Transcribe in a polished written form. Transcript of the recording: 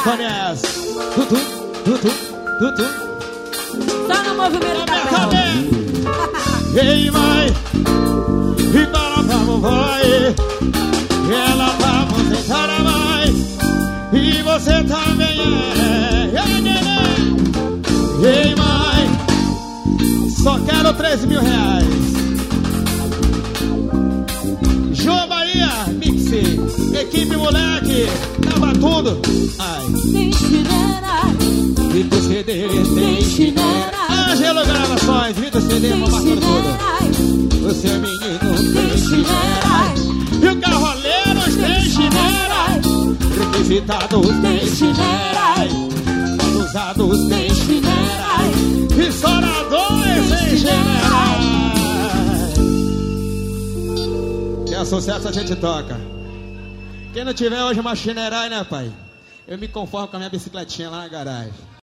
Quem conhece? Tá no movimento da mão. Ei, mãe, e para pra vovói, ela pra você, cara, mãe, e você também é. Ei, neném. Ei, mãe, só quero 13 mil reais. João Bahia, Mix, equipe moleque, tava tudo. Ai. Tem chinela, Vitor CD, tem chinela. Angelo Gravações, Vitor CD, marcando tudo. Você é menino, tem chinela. E o Carroleiros tem chinela. Requisitados tem chinela. Usados tem chinela. E Soradores tem chinela. Que é sucesso a gente toca. Quem não tiver hoje uma chinela, né, pai? Eu me conformo com a minha bicicletinha lá na garagem.